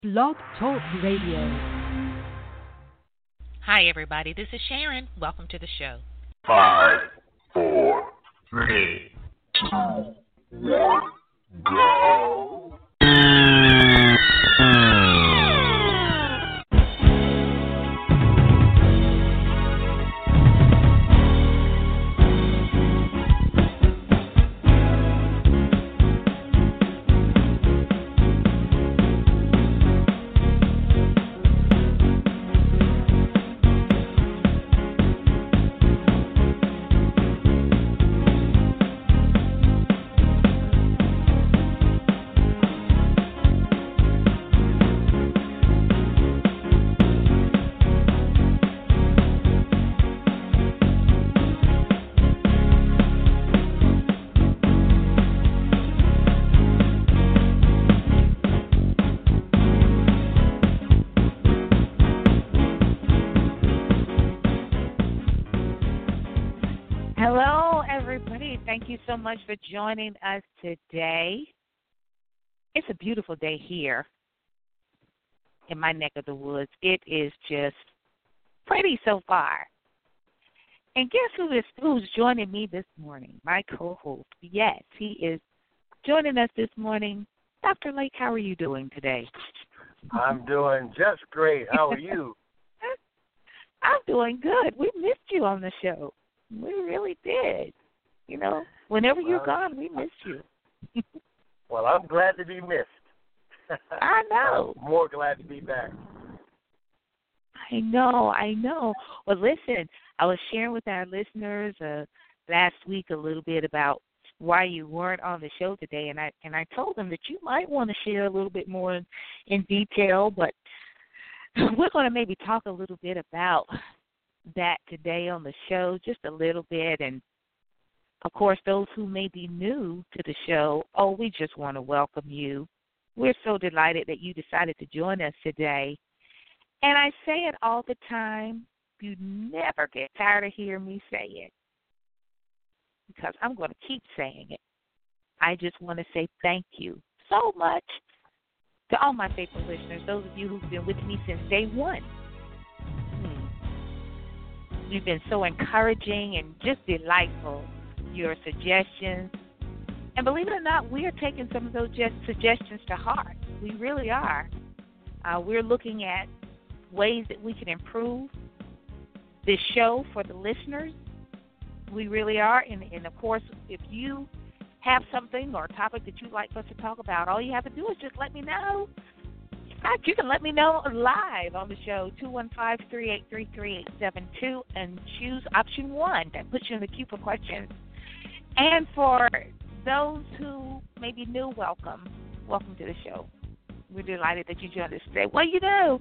Blog Talk Radio. Hi, everybody. This is Sharon. Welcome to the show. 5, 4, 3, 2, 1, go. Hello, everybody. Thank you so much for joining us today. It's a beautiful day here in my neck of the woods. It is just pretty so far. And guess who's joining me this morning? My co-host. Yes, he is joining us this morning. Dr. Lake, how are you doing today? I'm doing just great. How are you? I'm doing good. We missed you on the show. We really did. You know, whenever you're gone, we miss you. Well, I'm glad to be missed. I know. I'm more glad to be back. I know. Well, listen, I was sharing with our listeners last week a little bit about why you weren't on the show today, and I told them that you might want to share a little bit more in detail, but we're going to maybe talk a little bit about that today on the show, just a little bit. And of course, those who may be new to the show, we just want to welcome you. We're so delighted that you decided to join us today. And I say it all the time, you never get tired of hearing me say it, because I'm going to keep saying it. I just want to say thank you so much to all my faithful listeners, those of you who've been with me since day one. You've been so encouraging and just delightful, your suggestions. And believe it or not, we are taking some of those suggestions to heart. We really are. We're looking at ways that we can improve this show for the listeners. We really are. And of course, if you have something or a topic that you'd like us to talk about, all you have to do is just let me know. In fact, you can let me know live on the show, 215-383-3872, and choose option 1. That puts you in the queue for questions. And for those who may be new, welcome to the show. We're delighted that you joined us today. Well, you know,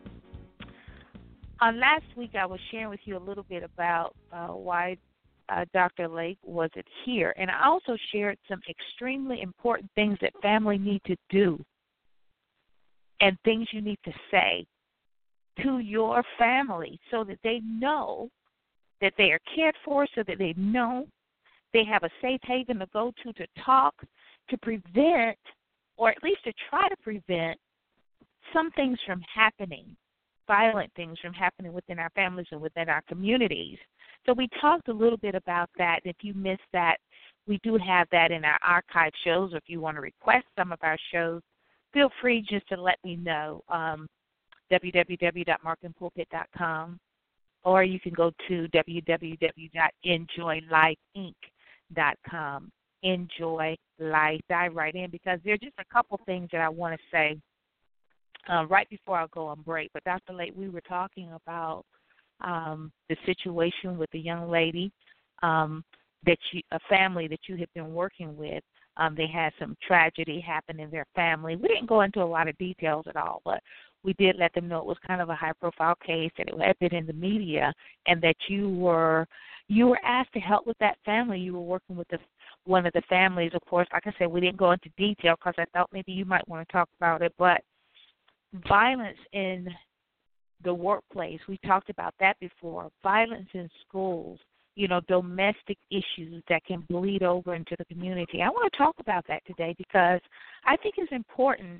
last week I was sharing with you a little bit about why Dr. Lake wasn't here. And I also shared some extremely important things that family need to do and things you need to say to your family so that they know that they are cared for, so that they know they have a safe haven to go to talk, to prevent, or at least to try to prevent some things from happening, violent things from happening within our families and within our communities. So we talked a little bit about that. If you missed that, we do have that in our archive shows. If you want to request some of our shows, feel free just to let me know, www.markandpulpit.com, or you can go to www.enjoylifeinc.com. Enjoy Life. Dive right in, because there are just a couple things that I want to say right before I go on break. But Dr. Lake, we were talking about the situation with the young lady, a family that you have been working with. They had some tragedy happen in their family. We didn't go into a lot of details at all, but we did let them know it was kind of a high-profile case, that it had been in the media, and that you were asked to help with that family. You were working with one of the families. Of course, like I said, we didn't go into detail because I thought maybe you might want to talk about it, but violence in the workplace, we talked about that before. Violence in schools, domestic issues that can bleed over into the community. I want to talk about that today because I think it's important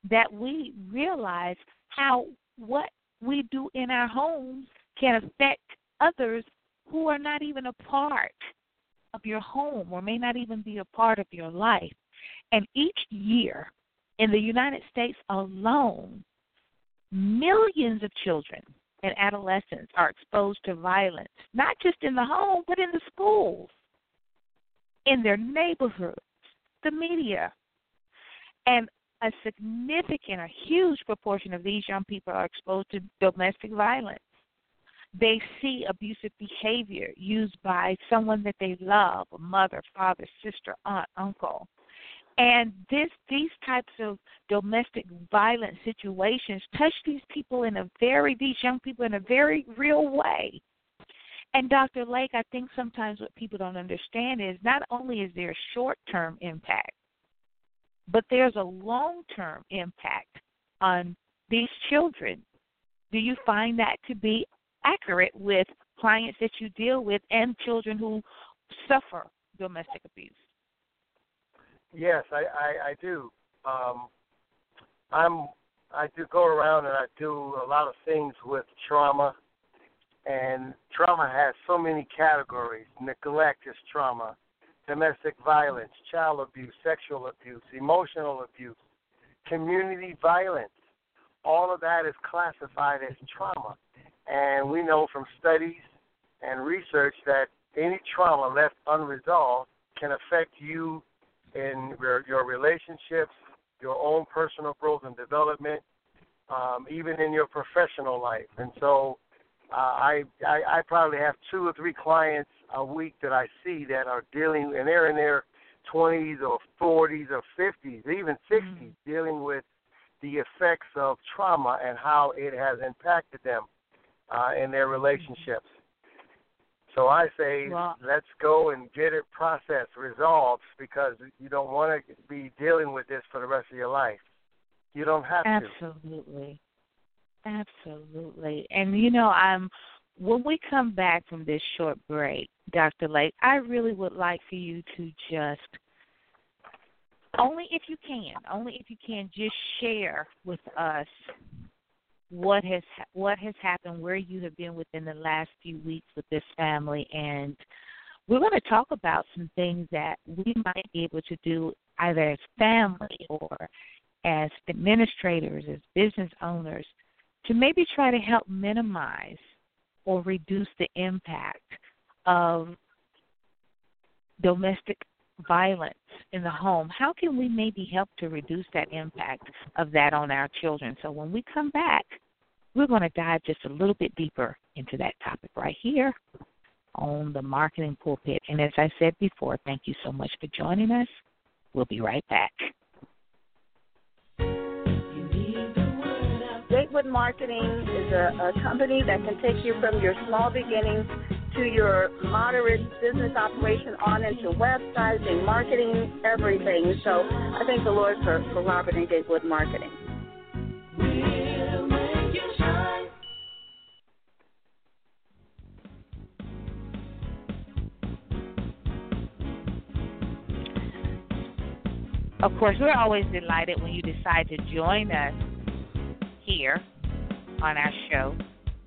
that we realize how what we do in our homes can affect others who are not even a part of your home or may not even be a part of your life. And each year in the United States alone, millions of children and adolescents are exposed to violence, not just in the home, but in the schools, in their neighborhoods, the media. And a significant, a huge proportion of these young people are exposed to domestic violence. They see abusive behavior used by someone that they love, a mother, father, sister, aunt, uncle. And these types of domestic violence situations touch these young people in a very real way. And Dr. Lake, I think sometimes what people don't understand is not only is there a short-term impact, but there's a long-term impact on these children. Do you find that to be accurate with clients that you deal with and children who suffer domestic abuse? Yes, I do. I do go around and I do a lot of things with trauma, and trauma has so many categories. Neglect is trauma, domestic violence, child abuse, sexual abuse, emotional abuse, community violence. All of that is classified as trauma. And we know from studies and research that any trauma left unresolved can affect you in your relationships, your own personal growth and development, even in your professional life. And so I probably have 2 or 3 clients a week that I see that are dealing, and they're in their 20s or 40s or 50s, even 60s, dealing with the effects of trauma and how it has impacted them in their relationships. So I say, let's go and get it processed, resolved, because you don't want to be dealing with this for the rest of your life. You don't have to. Absolutely. And, when we come back from this short break, Dr. Lake, I really would like for you to just, only if you can, just share with us what has happened, where you have been within the last few weeks with this family. And we're going to talk about some things that we might be able to do either as family or as administrators, as business owners, to maybe try to help minimize or reduce the impact of domestic violence in the home. How can we maybe help to reduce that impact of that on our children? So when we come back, we're going to dive just a little bit deeper into that topic right here on the Marketing Pulpit. And as I said before, thank you so much for joining us. We'll be right back. Gatewood Marketing is a company that can take you from your small beginnings to your moderate business operation on into websites, marketing, everything. So I thank the Lord for Robert and Gatewood Marketing. Of course, we're always delighted when you decide to join us here on our show.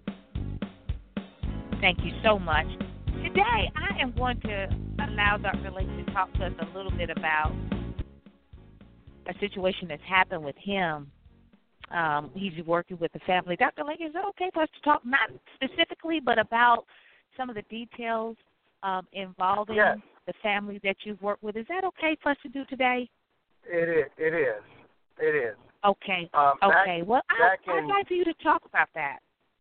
Thank you so much. Today, I am going to allow Dr. Lake to talk to us a little bit about a situation that's happened with him. He's working with the family. Dr. Lake, is it okay for us to talk, not specifically, but about some of the details involving the family that you've worked with? Is that okay for us to do today? It is. Okay. Well, I'd like for you to talk about that.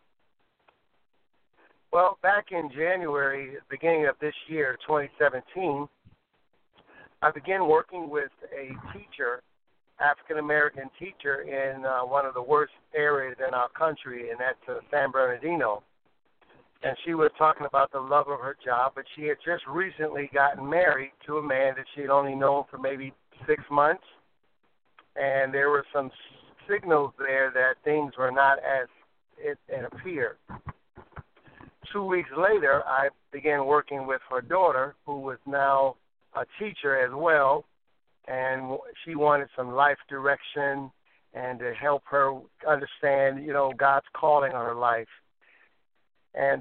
Well, back in January, beginning of this year, 2017, I began working with a teacher, African-American teacher, in one of the worst areas in our country, and that's San Bernardino. And she was talking about the love of her job, but she had just recently gotten married to a man that she had only known for maybe 6 months. And there were some signals there that things were not as it appeared. 2 weeks later, I began working with her daughter, who was now a teacher as well, and she wanted some life direction and to help her understand, God's calling on her life. And,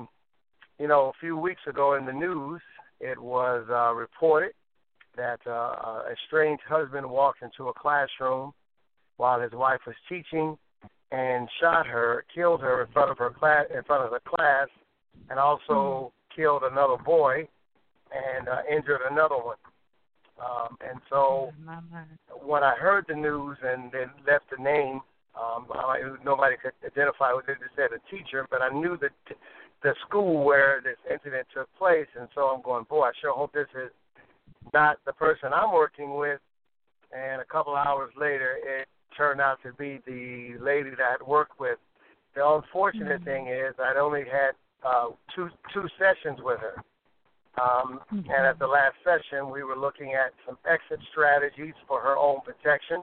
a few weeks ago in the news, it was reported that a estranged husband walked into a classroom while his wife was teaching and shot her, killed her in front of the class, and also killed another boy and injured another one. And so when I heard the news and they left the name, nobody could identify what they just said, a teacher, but I knew that the school where this incident took place, and so I'm going, boy, I sure hope this is not the person I'm working with. And a couple hours later, it turned out to be the lady that I'd worked with. The unfortunate thing is I'd only had two sessions with her. And at the last session, we were looking at some exit strategies for her own protection.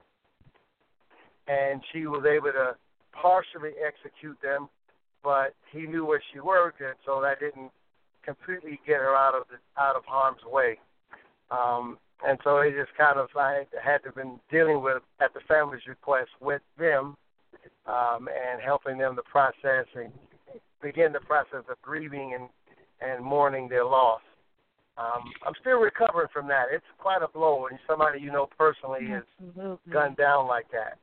And she was able to partially execute them, but he knew where she worked, and so that didn't completely get her out of harm's way. And so it just I had to been dealing with, at the family's request, with them and helping them to process and begin the process of grieving and mourning their loss. I'm still recovering from that. It's quite a blow when somebody personally is gunned down like that.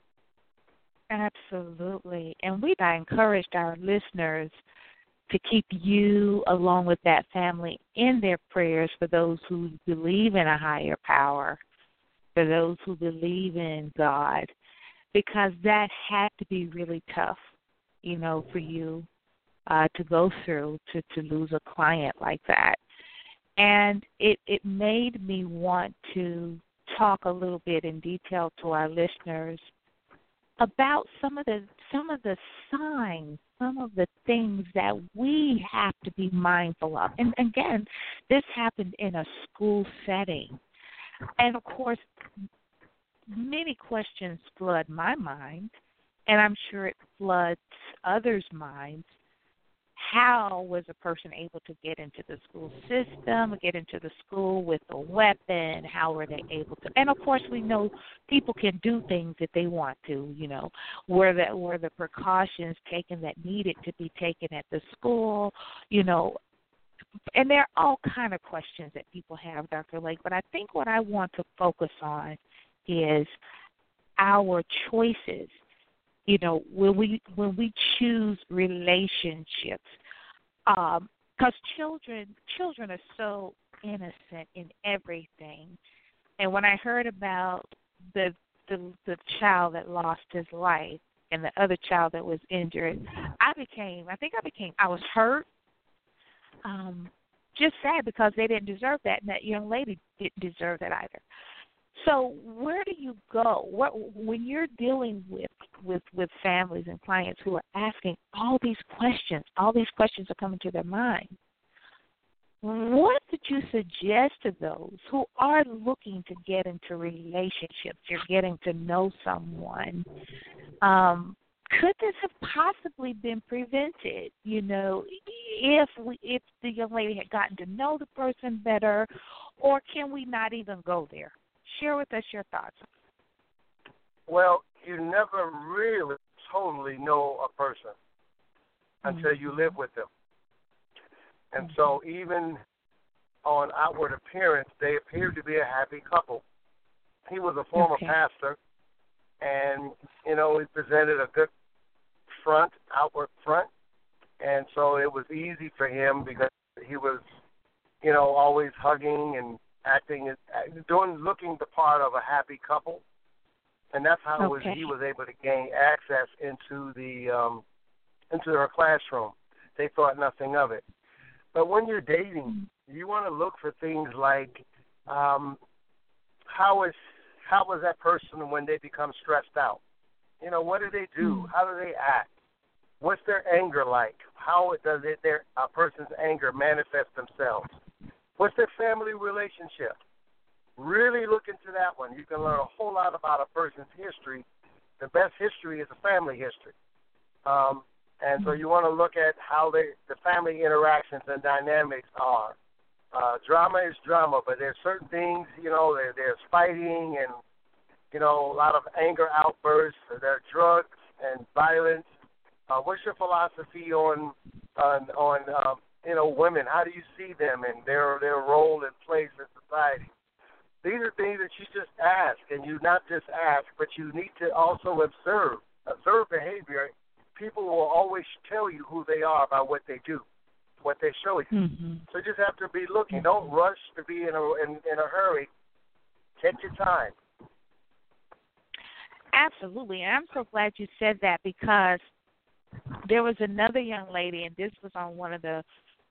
Absolutely. And I encouraged our listeners to keep you, along with that family, in their prayers for those who believe in a higher power, for those who believe in God, because that had to be really tough, for you to go through, to lose a client like that. And it made me want to talk a little bit in detail to our listeners about some of the signs, some of the things that we have to be mindful of. And again, this happened in a school setting. And of course, many questions flood my mind, and I'm sure it floods others' minds. How was a person able to get into the school system, get into the school with a weapon? How were they able to? And, of course, we know people can do things if they want to, Were the precautions taken that needed to be taken at the school, And there are all kind of questions that people have, Dr. Lake. But I think what I want to focus on is our choices. When we choose relationships, because children are so innocent in everything. And when I heard about the child that lost his life and the other child that was injured, I was hurt, just sad because they didn't deserve that, and that young lady didn't deserve that either. So where do you go? When you're dealing with families and clients who are asking all these questions are coming to their mind, what would you suggest to those who are looking to get into relationships, you're getting to know someone? Could this have possibly been prevented, if the young lady had gotten to know the person better, or can we not even go there? Share with us your thoughts. Well, you never really totally know a person until you live with them. And so even on outward appearance, they appeared to be a happy couple. He was a former pastor, and, he presented a good outward front, and so it was easy for him because he was, always hugging and looking the part of a happy couple, and that's how he was able to gain access into her classroom. They thought nothing of it. But when you're dating, you want to look for things like how is that person when they become stressed out? What do they do? How do they act? What's their anger like? How does a person's anger manifest themselves? What's their family relationship? Really look into that one. You can learn a whole lot about a person's history. The best history is a family history. And so you want to look at how the family interactions and dynamics are. Drama is drama, but there's certain things, there's fighting and a lot of anger outbursts. There are drugs and violence. What's your philosophy on women? How do you see them and their role and place in society? These are things that you just ask, and you not just ask, but you need to also observe behavior. People will always tell you who they are by what they do, what they show you. Mm-hmm. So you just have to be looking. Don't rush to be in a hurry. Take your time. Absolutely. And I'm so glad you said that, because there was another young lady, and this was on one of the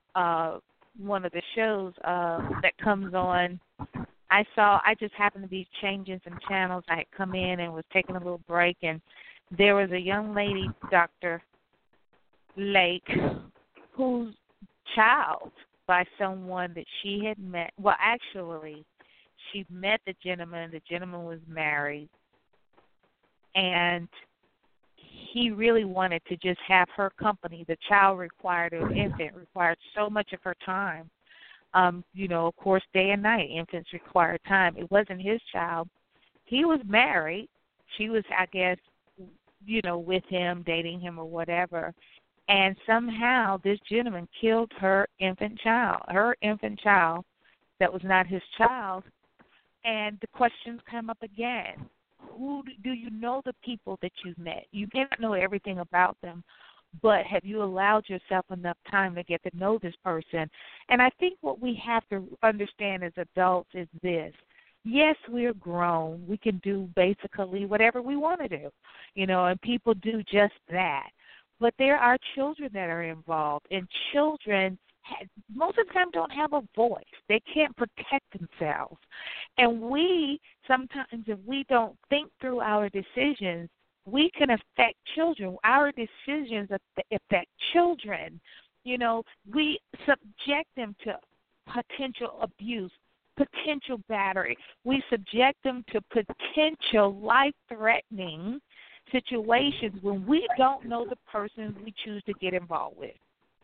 shows that comes on. I just happened to be changing some channels. I had come in and was taking a little break, and there was a young lady, Dr. Lake, whose child by someone that she had met. Well, actually, she met the gentleman. The gentleman was married, and he really wanted to just have her company. The child required, an infant required so much of her time. Of course, day and night, infants require time. It wasn't his child. He was married. She was, I guess, with him, dating him or whatever. And somehow this gentleman killed her infant child that was not his child. And the questions come up again. Who do you know the people that you've met? You may not know everything about them, but have you allowed yourself enough time to get to know this person? And I think what we have to understand as adults is this. Yes, we're grown. We can do basically whatever we want to do, and people do just that. But there are children that are involved, and children most of the time don't have a voice. They can't protect themselves. And we, sometimes if we don't think through our decisions, we can affect children. Our decisions affect children. We subject them to potential abuse, potential battery. We subject them to potential life-threatening situations when we don't know the person we choose to get involved with.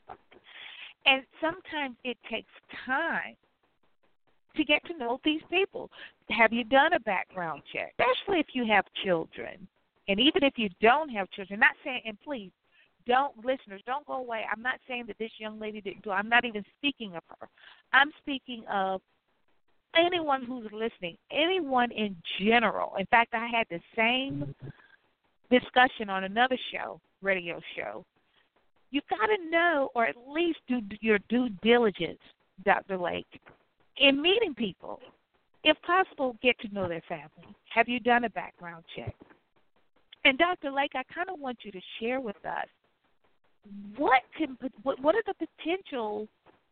And sometimes it takes time to get to know these people. Have you done a background check, especially if you have children? And even if you don't have children, not saying, and please, listeners, don't go away. I'm not saying that this young lady didn't do it. I'm not even speaking of her. I'm speaking of anyone who's listening, anyone in general. In fact, I had the same discussion on another show, radio show. You've got to know, or at least do your due diligence, Dr. Lake, in meeting people. If possible, get to know their family. Have you done a background check? And Dr. Lake, I kind of want you to share with us what are the potential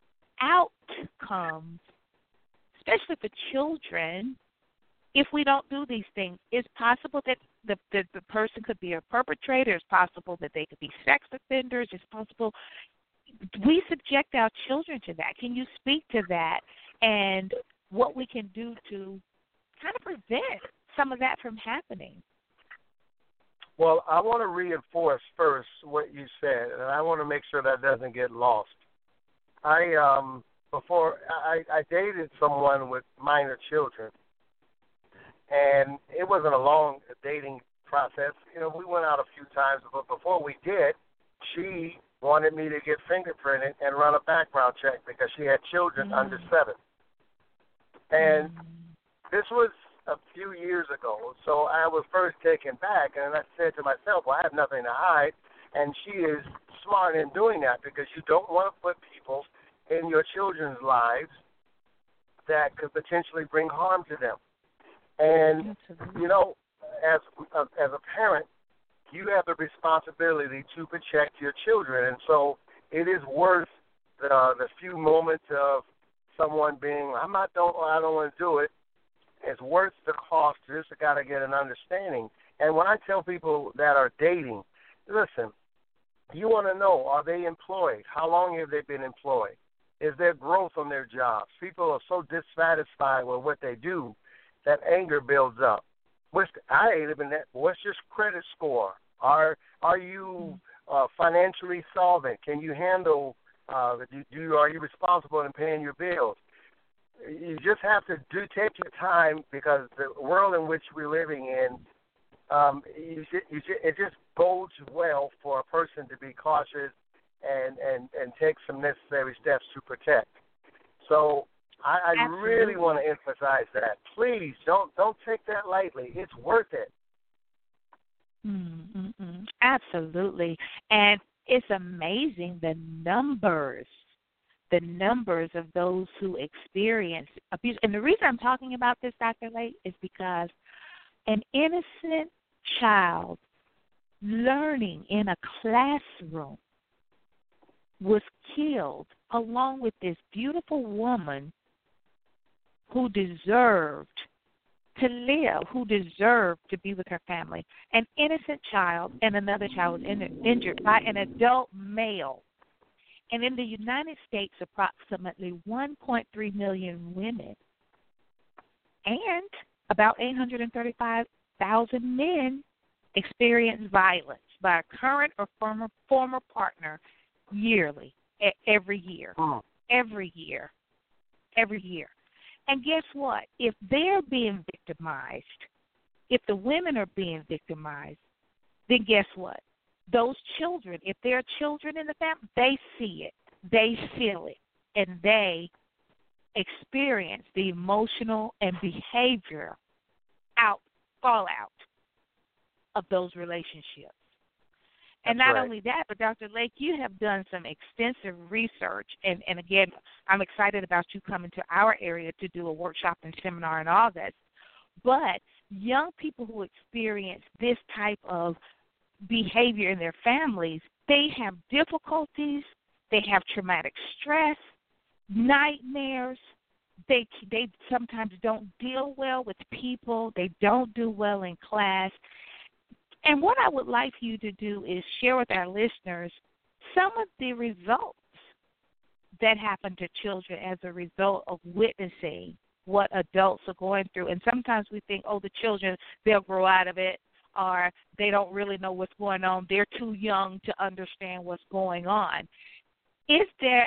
outcomes, especially for children, if we don't do these things. It's possible that the person could be a perpetrator. It's possible that they could be sex offenders. It's possible we subject our children to that. Can you speak to that and what we can do to kind of prevent some of that from happening? Well, I want to reinforce first what you said, and I want to make sure that doesn't get lost. I dated someone with minor children, and it wasn't a long dating process. We went out a few times, but before we did, she wanted me to get fingerprinted and run a background check because she had children under 7. And this was a few years ago, so I was first taken back, and I said to myself, well, I have nothing to hide, and she is smart in doing that because you don't want to put people in your children's lives that could potentially bring harm to them. And, as a parent, you have the responsibility to protect your children, and so it is worth the few moments of someone being, I don't want to do it. It's worth the cost. You just got to get an understanding. And when I tell people that are dating, listen, you want to know, are they employed? How long have they been employed? Is there growth on their jobs? People are so dissatisfied with what they do that anger builds up. What's your credit score? Are you financially solvent? Can you handle? Are you responsible in paying your bills? you just have to take your time, because the world in which we're living in, it just bodes well for a person to be cautious and take some necessary steps to protect. So I really want to emphasize that. Please don't take that lightly. It's worth it. Absolutely. And it's amazing the numbers of those who experience abuse. And the reason I'm talking about this, Dr. Lake, is because an innocent child learning in a classroom was killed along with this beautiful woman who deserved to live, who deserved to be with her family. An innocent child and another child was injured by an adult male. And in the United States, approximately 1.3 million women and about 835,000 men experience violence by a current or former partner yearly, every year. Every year. And guess what? If they're being victimized, if the women are being victimized, then guess what? Those children, if there are children in the family, they see it, they feel it, and they experience the emotional and behavior fallout of those relationships. And not only that, but Dr. Lake, you have done some extensive research, and again, I'm excited about you coming to our area to do a workshop and seminar and all that. But young people who experience this type of behavior in their families, they have difficulties, they have traumatic stress, nightmares, they sometimes don't deal well with people, they don't do well in class. And what I would like you to do is share with our listeners some of the results that happen to children as a result of witnessing what adults are going through. And sometimes we think, the children, they'll grow out of it, or they don't really know what's going on. They're too young to understand what's going on. Is there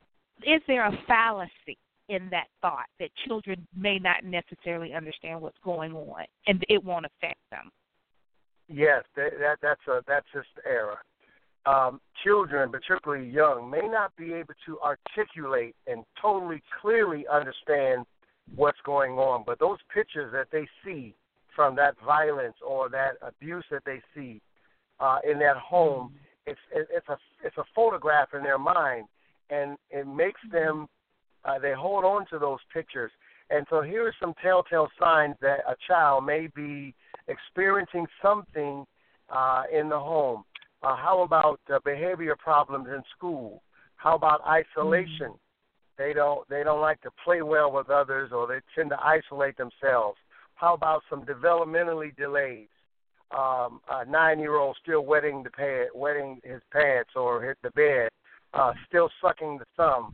a fallacy in that thought that children may not necessarily understand what's going on and it won't affect them? Yes, that's just error. Children, particularly young, may not be able to articulate and totally clearly understand what's going on, but those pictures that they see from that violence or that abuse that they see in that home, it's a photograph in their mind, and it makes them they hold on to those pictures. And so here are some telltale signs that a child may be experiencing something in the home. How about behavior problems in school? How about isolation? They don't like to play well with others, or they tend to isolate themselves. How about some developmentally delays? A 9-year-old still wetting his pants or hit the bed, still sucking the thumb.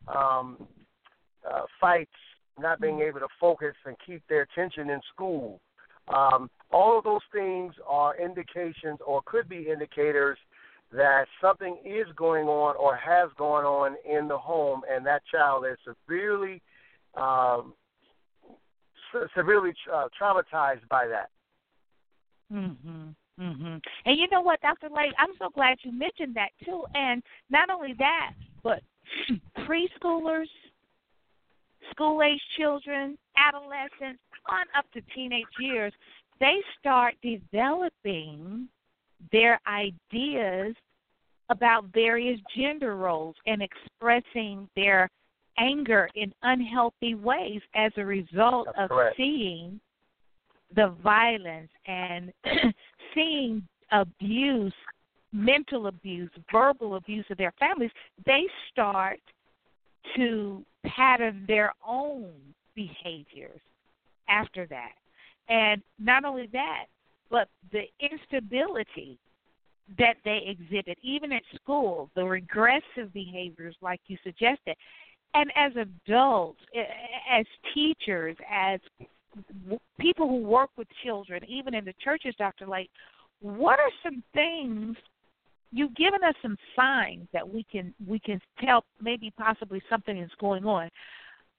Fights, not being able to focus and keep their attention in school. All of those things are indications or could be indicators that something is going on or has gone on in the home, and that child is severely traumatized by that. And you know what, Dr. Lake, I'm so glad you mentioned that too. And not only that, but preschoolers, school-age children, adolescents, on up to teenage years, they start developing their ideas about various gender roles and expressing their anger in unhealthy ways as a result of seeing the violence and seeing abuse, mental abuse, verbal abuse of their families. They start to pattern their own behaviors after that. And not only that, but the instability that they exhibit, even at school, the regressive behaviors like you suggested. And as adults, as teachers, as people who work with children, even in the churches, Dr. Lake, what are some things, you've given us some signs that we can tell maybe possibly something is going on.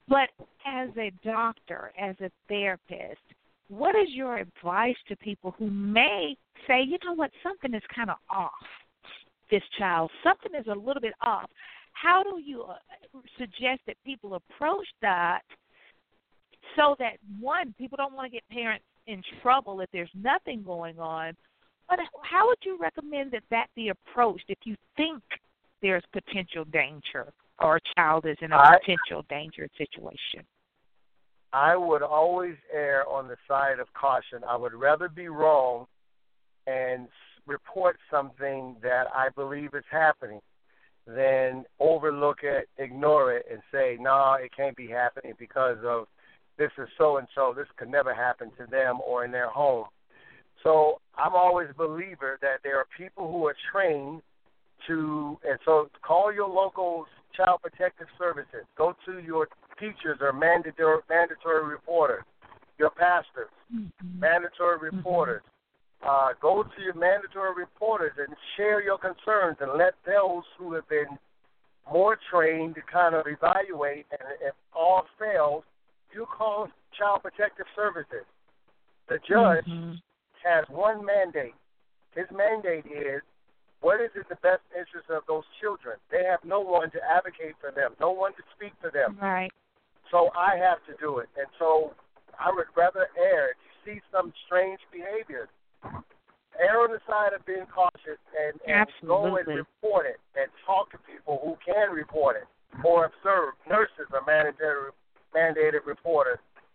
But as a doctor, as a therapist, what is your advice to people who may say, you know what, something is kind of off, this child, something is a little bit off? How do you suggest that people approach that so that, one, people don't want to get parents in trouble if there's nothing going on, but how would you recommend that be approached if you think there's potential danger or a child is in a potential danger situation? I would always err on the side of caution. I would rather be wrong and report something that I believe is happening than overlook it, ignore it, and say, no, it can't be happening because of this is so-and-so. This could never happen to them or in their home. So I'm always a believer that there are people who are trained to, and so call your local child protective services. Go to your teachers or mandatory reporters, your pastors, mandatory reporters. Go to your mandatory reporters and share your concerns and let those who have been more trained to kind of evaluate, and if all fails, you call Child Protective Services. The judge has one mandate. His mandate is, what is in the best interest of those children? They have no one to advocate for them, no one to speak for them. Right. So I have to do it. And so I would rather err. If you see some strange behavior, err on the side of being cautious and go and report it and talk to people who can report it or observe. Nurses are mandated reporters.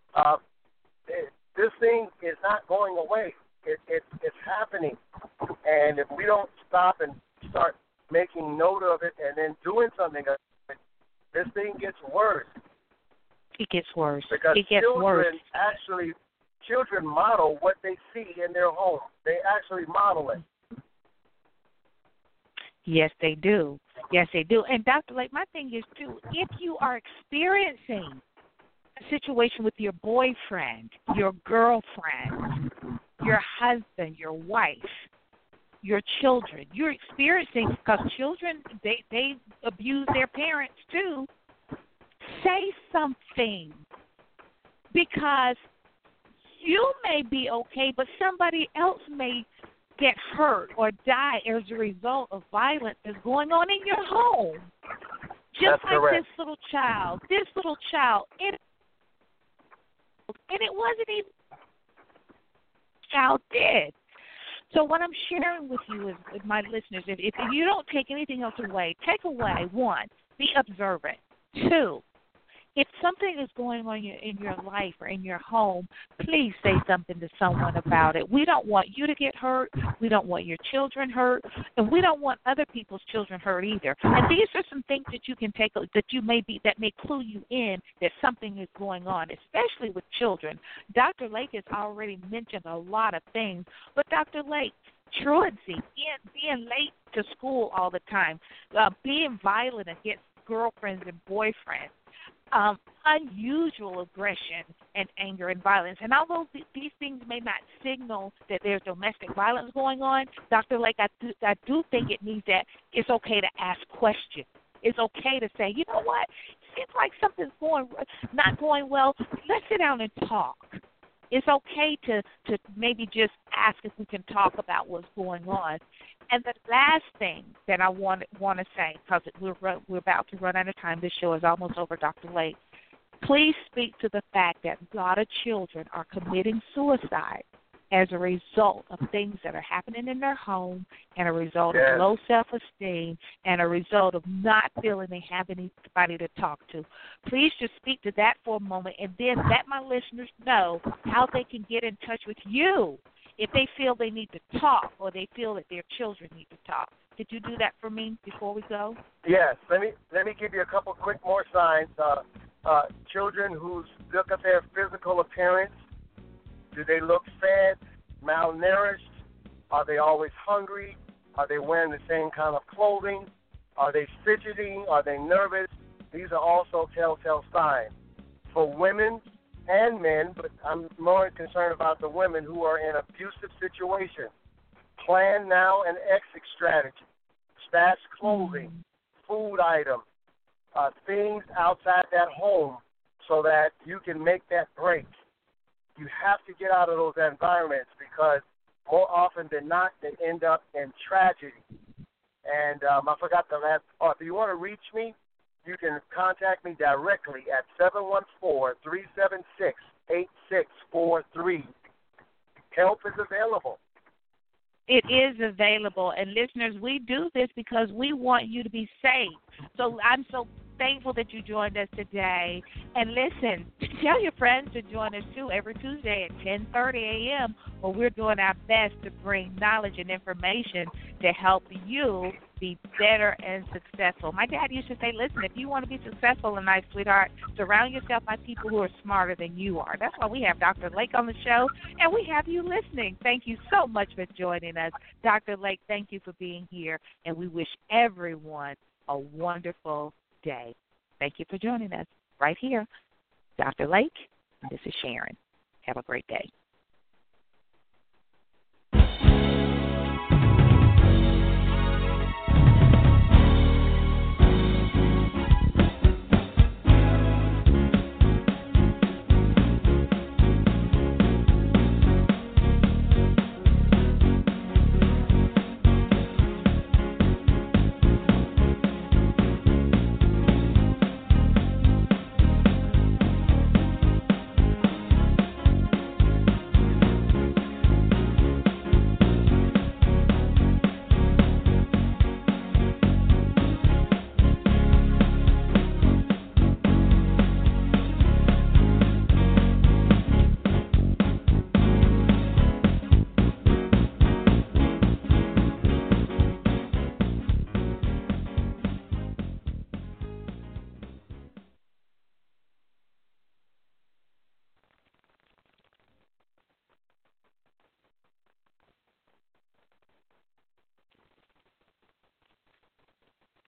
This thing is not going away. It's happening. And if we don't stop and start making note of it and then doing something about it, this thing gets worse. It gets worse. Because it gets worse. Children model what they see in their home. They actually model it. Yes, they do. Yes, they do. And Dr. Lake, my thing is, too, if you are experiencing a situation with your boyfriend, your girlfriend, your husband, your wife, your children, you're experiencing, because children, they abuse their parents, too, say something, because you may be okay, but somebody else may get hurt or die as a result of violence that's going on in your home. Just like correct. this little child, and it wasn't even child did. So what I'm sharing with you is, with my listeners, if you don't take anything else away, take away, one, be observant. Two, if something is going on in your life or in your home, please say something to someone about it. We don't want you to get hurt. We don't want your children hurt. And we don't want other people's children hurt either. And these are some things that you can take, that may clue you in that something is going on, especially with children. Dr. Lake has already mentioned a lot of things. But Dr. Lake, truancy, being late to school all the time, being violent against girlfriends and boyfriends, unusual aggression and anger and violence. And although these things may not signal that there's domestic violence going on, Dr. Lake, I do think it means that it's okay to ask questions. It's okay to say, you know what, it seems like something's not going well. Let's sit down and talk. It's okay to maybe just ask if we can talk about what's going on. And the last thing that I want to say, because we're about to run out of time, this show is almost over, Dr. Lake, please speak to the fact that a lot of children are committing suicide as a result of things that are happening in their home and a result of low self-esteem and a result of not feeling they have anybody to talk to. Please just speak to that for a moment and then let my listeners know how they can get in touch with you if they feel they need to talk or they feel that their children need to talk. Could you do that for me before we go? Yes. Let me give you a couple quick more signs. Children who look at their physical appearance. Do they look fed, malnourished? Are they always hungry? Are they wearing the same kind of clothing? Are they fidgeting? Are they nervous? These are also telltale signs. For women and men, but I'm more concerned about the women who are in abusive situations. Plan now an exit strategy. Stash clothing, food items, things outside that home so that you can make that break. You have to get out of those environments because more often than not, they end up in tragedy. And I forgot the last part. If you want to reach me, you can contact me directly at 714-376-8643. Help is available. It is available. And listeners, we do this because we want you to be safe. So I'm so thankful that you joined us today. And listen, tell your friends to join us, too, every Tuesday at 10:30 a.m., where we're doing our best to bring knowledge and information to help you be better and successful. My dad used to say, listen, if you want to be successful in life, sweetheart, surround yourself by people who are smarter than you are. That's why we have Dr. Lake on the show, and we have you listening. Thank you so much for joining us. Dr. Lake, thank you for being here, and we wish everyone a wonderful day. Thank you for joining us right here. Dr. Lake, this is Sharon. Have a great day.